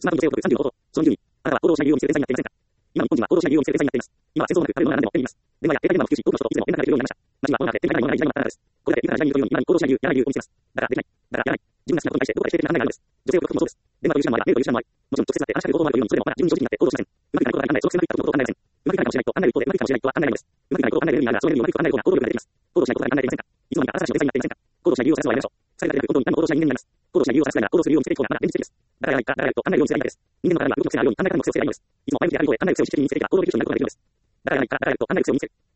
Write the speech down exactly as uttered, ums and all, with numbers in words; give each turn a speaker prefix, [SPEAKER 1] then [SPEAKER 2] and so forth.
[SPEAKER 1] スマートフォン女性をさんじゅうごほど。そのじゅうに、あなたは行動しない理由を見せるデザインになっていませんか？今の日本人は行動しない理由を見せるデザインになっています。今は戦争もなく、あるものが何でも手に入ります。電話や携帯電話の普及し、多くの人といつでも連絡ができるようになりました。街はコロナ禍で手に入らないものがない時代になったからです。これだけ豊かな時代にいるというのに、今に行動しない理由、やらない理由を見せます。だからできない。だからやらない。自分が好きなことに対してどこかで否定的な考えがあるのです。女性をよくもそうです。電話という手段もあり、メールという手段もあり、もちろん直接会って話しかける方法もあるというのに、それでもまだ自分に正直になって行動しません。うまくいかないことが案外、その癖がなくいったことを考えません。うまくいかないかもしれないと考える一方で、うまくいくかもしれないとは考えないのです。うまくいかないことを考えるよりあるが、そのよりうまくいくと考える方が行動力が出てきます。行動しないことが考えていませんか？いつの間にか新しいデザインになっていませんか？行動しない理由を探すのはやめましょう。疲れが出てくると本当に何も行動しない人間になります。行動しない理由を探すなら行動する理由を見つけていく方がまだ現実的です。だからやらないか、だからやると考えるようにすればいいのです。人間の体には動きの癖があるように考え方にも癖をつければいいのです。いつも前向きである一方で考える癖を引き続けていけば行動できる人になることができるのです。だからやらないか、だからやると考える癖を見つける。